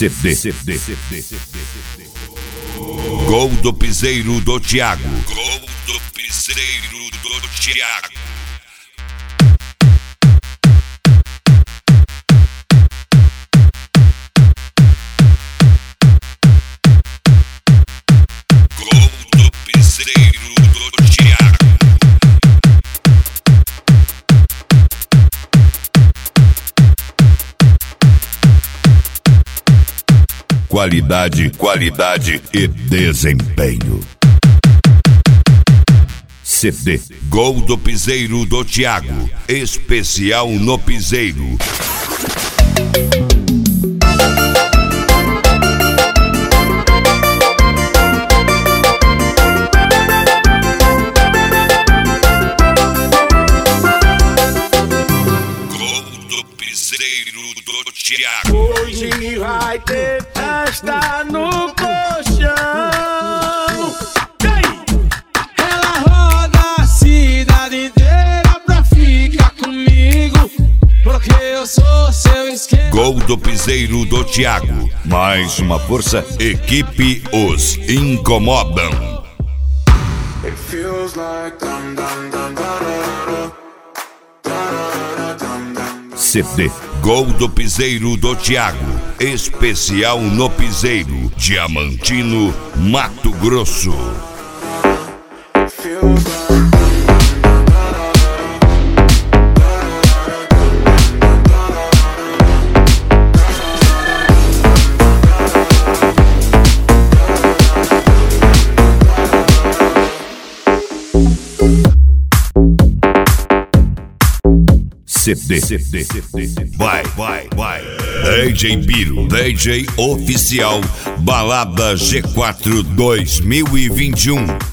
CD. Gol do Piseiro do Thiago. Gol do Piseiro do Thiago. Gol do Piseiro do Thiago. Qualidade e desempenho. CD. Gol do Piseiro do Thiago. Especial no Piseiro. Gol do Piseiro do Thiago. Hoje vai ter festa no colchão. Ela roda a cidade inteira pra ficar comigo, porque eu sou seu esquema. Gol do Piseiro do Thiago. Mais uma força, equipe Os Incomodam. It feels like dum dum dum da da da. CD. Gol do Piseiro do Thiago. Especial no Piseiro. Diamantino, Mato Grosso. Feels like CD. Vai. DJ Biro, DJ oficial, Balada G4 2021.